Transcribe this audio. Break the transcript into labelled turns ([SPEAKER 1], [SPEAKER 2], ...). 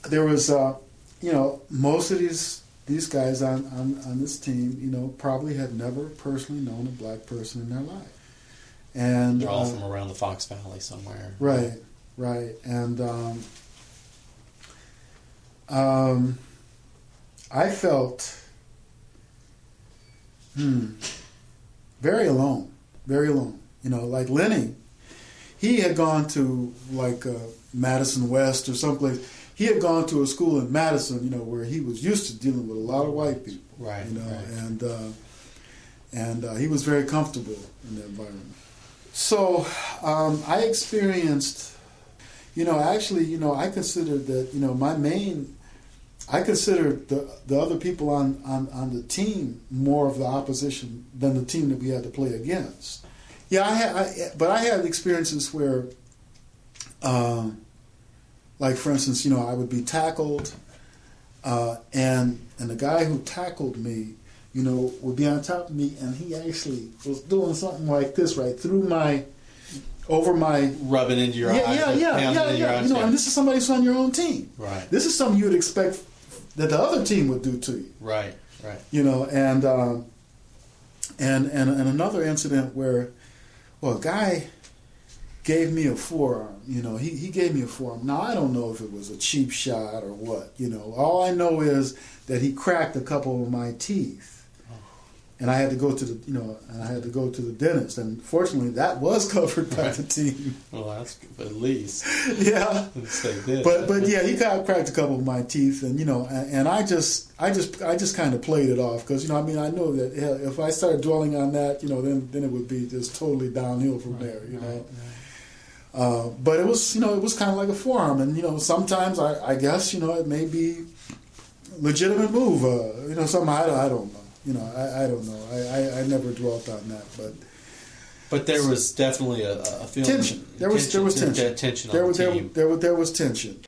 [SPEAKER 1] there was, most of these guys on this team, probably had never personally known a black person in their life. And
[SPEAKER 2] they're all from around the Fox Valley somewhere.
[SPEAKER 1] Right. And I felt very alone. Like Lenny, he had gone to like Madison West or someplace. He had gone to a school in Madison, where he was used to dealing with a lot of white people.
[SPEAKER 2] Right.
[SPEAKER 1] And he was very comfortable in that environment. So I experienced, I considered that, I considered the other people on the team more of the opposition than the team that we had to play against. Yeah, but I had experiences where, like for instance, I would be tackled, and the guy who tackled me, would be on top of me, and he actually was doing something like this, right, over my...
[SPEAKER 2] Rubbing into your eyes.
[SPEAKER 1] Yeah. And this is somebody who's on your own team.
[SPEAKER 2] Right.
[SPEAKER 1] This is something you would expect that the other team would do to you.
[SPEAKER 2] Right.
[SPEAKER 1] And another incident where, a guy gave me a forearm. He gave me a forearm. Now, I don't know if it was a cheap shot or what. All I know is that he cracked a couple of my teeth. And I had to go to the dentist, and fortunately, that was covered by the team.
[SPEAKER 2] Well, that's at least.
[SPEAKER 1] Yeah. But yeah, he kind of cracked a couple of my teeth, and and I just kind of played it off because I know that if I started dwelling on that, then it would be just totally downhill from there. But it was it was kind of like a forearm, and sometimes I guess it may be legitimate move. Something I don't know. I don't know. I never dwelt on that,
[SPEAKER 2] but there was definitely a feeling
[SPEAKER 1] tension. There was tension.
[SPEAKER 2] Tension on the team.
[SPEAKER 1] There was tension.